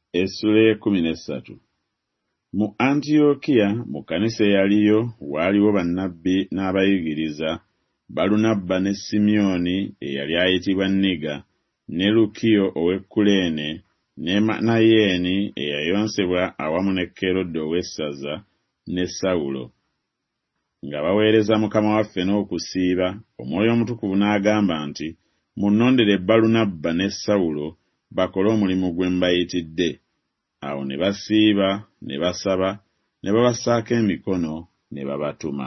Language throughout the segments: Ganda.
Essula 13. Mu Antiyokiya mu kkanisa eyaliyo waaliwo bannabbi n'abayigiriza, Balunabba ne Simyoni eyali ayitibwa Niga, ne Lukiyo ow'Ekuleene, ne Manayeeni eyayonsebwa awamu ne Kerode ow'essaza, ne Sawulo. Nga baweereza Mukama waffe n'okusiiba, Omwoyo Omutukuvu n'agamba nti, munnondere Balunabba ne Sawulo bakole omulimu gwe mbayitidde. Awo ne basiiba, ne basaba, ne babassaako emikono, ne babatuma.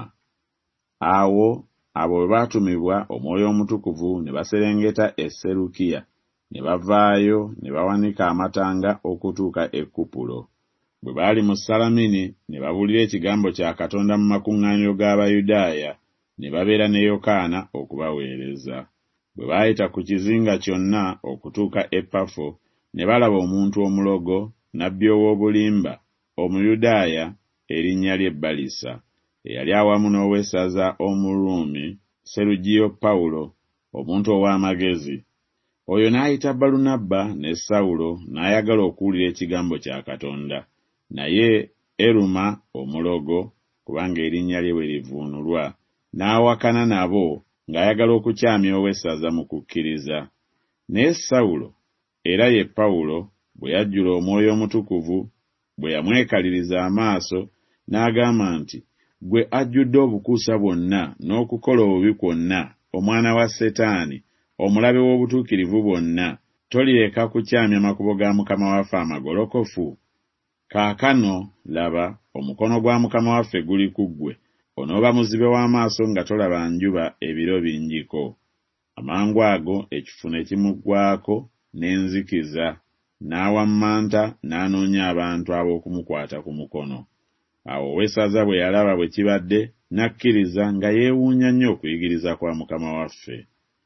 Awo abo bwe baatumibwa, Omwoyo Omutukuvu ne baserengeta e Serukiya, ne bavaayo ne bawanika amatanga okutuuka e Kupulo. Bwe baali mu Salamini ne babuulira ekigambo kya Katonda mu makuŋŋaaniro g'Abayudaaya, ne babeera ne Yokaana okubaweereza. Bwe baayita ku kizinga kyonna okutuuka e Pafo, ne balaba omuntu omulogo, nnabbi ow'obulimba, Omuyudaaya, erinnya lye Balisa, eyali awamu n'owessaza Omuruumi, Serugiyo Pawulo, omuntu ow'amagezi. Oyo n'ayita Balunabba ne Sawulo n'ayagala okuwulira ekigambo kya Katonda, naye Eruma omulogo, kubanga erinnya lye bwe livuunulwa, n'awakana nabo ng'ayagala okukyamya owessaza mu kukkiriza. Naye Sawulo, era ye Pawulo, bwe yajjula Omwoyo Omutukuvu, bwe yamwekaliriza amaaso, n'agamba nti, gwe ajjudde obukuusa bwonna n'okukola obubi kwonna, omwana wa Setaani, omulabe w'obutuukirivu bwonna, tolireka kukyamya makubo ga Mukama waffe amagolokofu? Kaakano laba, omukono gwa Mukama waffe guli ku ggwe, onooba muzibe w'amaaso nga tolaba njuba ebiro bingiko. Amangwago ekifu ne kimuggwaako n'enzikiza, n'awammanta n'anoonya abantu ab'okumukwata ku mukono. Awo owessaza bwe yalaba bwe kibadde, n'akkiriza nga yeewuunya nnyo okuyigiriza kwa Mukama waffe.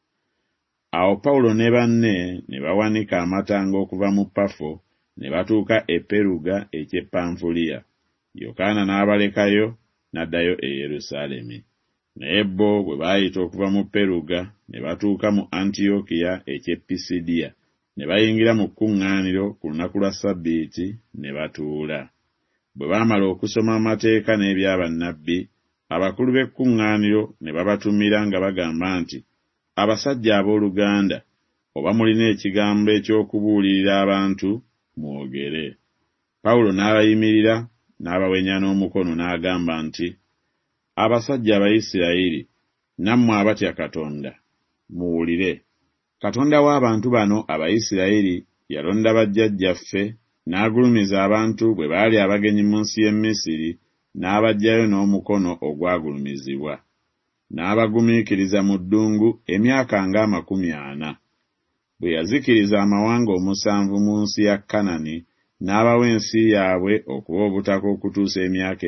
Awo Pawulo ne banne ne bawanika amatanga okuva mu Pafo, ne batuuka e Peruga eky'e Panfuliya. Yokaana n'abalekayo n'addayo e Yerusaalemi. Naye bo bwe baayita okuva mu Peruga ne batuuka mu Antiyokiya eky'e Pisidiya, ne bayingira mu kkuŋŋaaniro ku lunaku lwa Ssabbiiti ne batuula. Bwe baamala okusoma amateeka n'ebya bannabbi, abakulu b'ekkuŋŋaaniro ne babatumira nga bagamba nti, abasajja abooluganda, oba mulina ekigambo eky'okubuulirira abantu, mwogere. Pawulo n'abayimirira n'abawenya n'omukono n'agamba nti, abasajja Abayisirayiri, nammwe abatya Katonda, muwulire. Katonda w'abantu bano Abayisirayiri yalonda bajjajjaffe, n'agulumiza abantu bwe baali abagenyi mu nsi y'e Misiri, n'abaggyayo n'omukono ogwagulumizibwa. N'abagumiikiriza mu ddungu emyaka nga 40. Bwe yazikiriza amawanga 7 mu nsi ya Kanani, n'abawa ensi yaabwe okuba obutaka okutuusa emyaka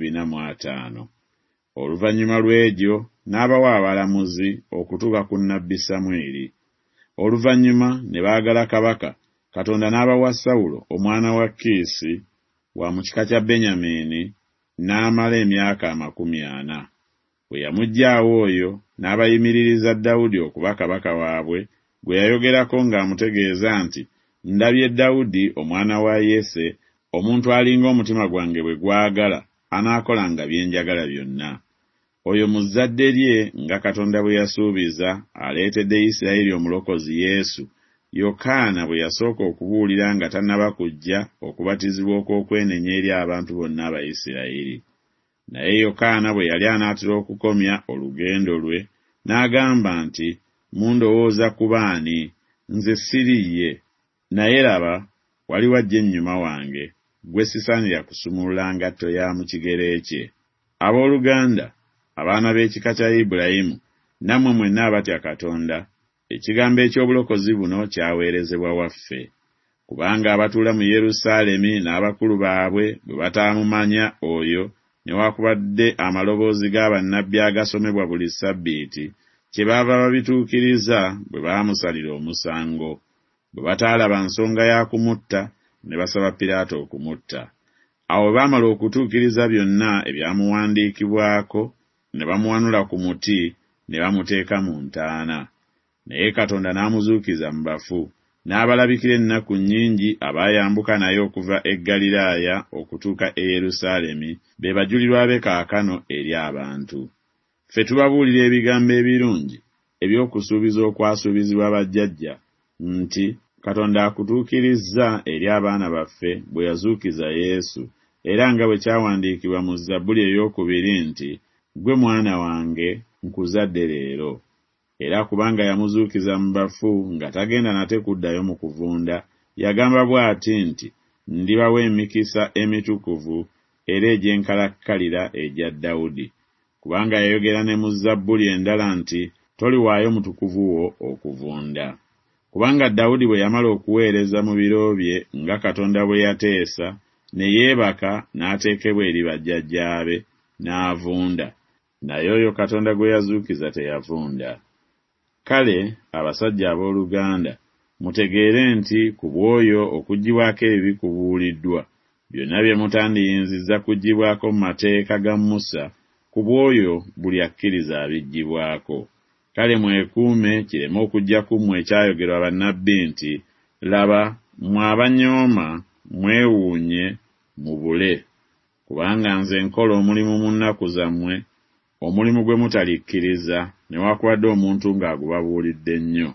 450. Oluvannyuma lw'egyo n'abawa abalamuzi okutuuka ku nnabbi Samwiri. Oluvannyuma ne baagala kabaka, Katonda n'abawa Sawulo omwana wa Kiisi wa mu kika kya Benyamini, n'amala emyaka 40. Bwe yamuggyaawo oyo, n'abayimiririza Dawudi okuba kabaka waabwe, gwe yayogerako ng'amutegeeza nti, ndabye Dawudi omwana wa Yese, omuntu alinga omutima gwange bwe gwagala, anaakolanga bye njagala byonna. Oyo mu zzadde lye, nga Katonda bwe yasuubiza, aleetedde Isirayiri omulokozi Yesu, Yokaana bwe yasooka okubuulira nga tannaba kujja okubatizibwa okw'okwenenya eri abantu bonna Abayisirayiri. Naye Yokaana bwe yali anaatera okukomya olugendo lwe, n'agamba nti, mundowooza kuba ani? Nze siri ye. Naye laba, wali wajja ennyuma wange, gwe sisaanira kusumulula ngatto ya mu kigere kye. Abooluganda, abaana b'ekika kya Ibulayimu, nammwe mwenna abatya Katonda, ekigambo eky'obulokozi buno kyaweerezebwa waffe. Kubanga abatuula mu Yerusaalemi n'abakulu baabwe bwe bataamumanya oyo, newaakubadde amaloboozi g'abannabbi agasomebwa buli Ssabbiiti, kyebaava babituukiriza bwe baamusalira omusango. Bwe bataalaba nsonga ya kumutta, ne basaba Piraato okumutta. Awo baamala okutuukiriza byonna ebyamuwandiikibwako, ne bamuwanula ku muti, ne bamuteeka mu ntaana. Naye Katonda n'amuzuukiza mu bafu, n'abalabikira ennaku nnyingi abayambuka naye okuva e Galilaaya okutuuka e Yerusaalemi be bajulirwa be kaakano eri abantu. Ffe tubabuulira ebigambo ebirungi eby'okusuubiza okwasuubizibwa bajjajja nti Katonda akutuukirizza eri abaana baffe bwe yazuukiza Yesu, era nga bwe kyawandiikibwa mu Zabbuli ey'okubiri nti, "Ggwe mwana wange nkuzadde leero." Era kubanga yamuzuukiza mu bafu nga tagenda nate kuddayo mu kuvunda, yagamba bw'ati nti, "Ndibawa emikisa emitukuvu era egy'enkalakkalira egya Dawudi." Kubanga yayogera ne mu Zabbuli endala nti, "Toliwaayo mutukuvu wo okuvunda." Kubanga Dawudi bwe yamala okuweereza mu biro bye nga Katonda bwe yateesa, ne yeebaka n'ateekebwa eri bajjajjaabe, n'avunda. Naye oyo Katonda gwe yazuukiza teyavunda. Kale, abasajja abooluganda, mutegeere nti ku bw'oyo okuggyibwako ebibi kubuuliddwa, byonna bye mutandiyinzizza kuggyibwako mu mateeka ga Musa, ku bw'oyo buli akkiriza abiggyibwako. Kale mwekuume kireme okujja ku mmwe ekyayogerwa bannabbi nti, "Laba, mmwe abanyooma mwewuunye mubule, kubanga nze nkola omulimu mu nnaku zammwe, omulimu gwe mutalikkiriza, newaakubadde omuntu ng'agubabuulidde nnyo."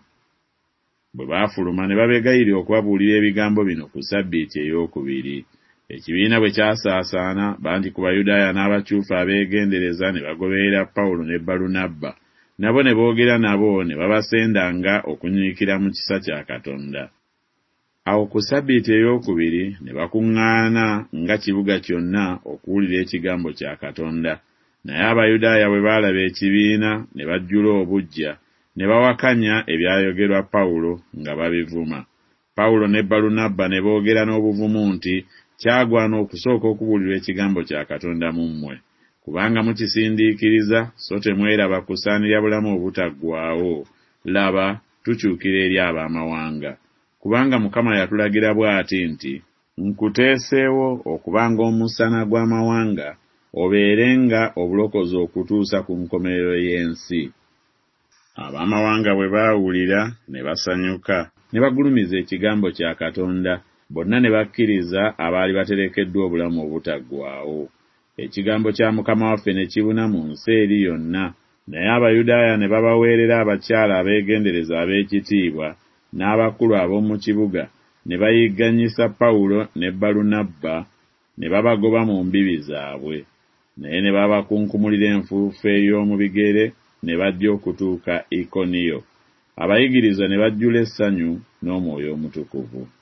Bwe baafuluma ne babegayirira okubabuulira ebigambo bino ku Ssabbiiti ey'okubiri. Ekibiina bwe kyasaasaana, bangi ku Bayudaaya n'abakyufu abeegendereza ne bagoberera Pawulo ne Balunabba, nabo ne boogera nabo ne babasendanga okunyiikira mu kisa kya Katonda. Awo ku Ssabbiiti ey'okubiri ne bakuŋŋaana nga kibuga kyonna okuwulira ekigambo kya Katonda. Naye Abayudaaya bwe baalaba ekibiina ne bajjula obuggya, ne bawakanya ebyayogerwa Pawulo nga babivuma. Pawulo ne Balunabba ne boogera n'obuvumu nti, "Kyagwana okusooka okubuulirwa ekigambo kya Katonda mu mmwe, kubanga mukisindiikiriza so temweraba kusaanira bulamu obutaggwaawo. Laba, tukyukira eri Abaamawanga. Kubanga Mukama yatulagira bw'ati nti, nkuteeseewo okubanga omusana gw'amawanga obeerenga obulokozi okutuusa ku nkomerero y'ensi." Abaamawanga bwe baawulira ne basanyuka, ne bagulumiza ekigambo kya Katonda, bonna ne bakkiriza abaali baterekeddwa obulamu obutaggwaawo. Ekigambo kya Mukama waffe ne kibuna mu nsi eri yonna, naye Abayudaaya ne babaweerera abakyala abeegendereza ab'ekitiibwa n'abakulu ab'omu kibuga, ne bayigganyisa Pawulo ne Balunabba, ne babagoba mu mbibi zaabwe. Naye ne babakunkumulira enfuufu ey'omu bigere ne bajja okutuuka Ikoniyo. Abayigiriza ne bajjula essanyu n'Omwoyo Omutukuvu.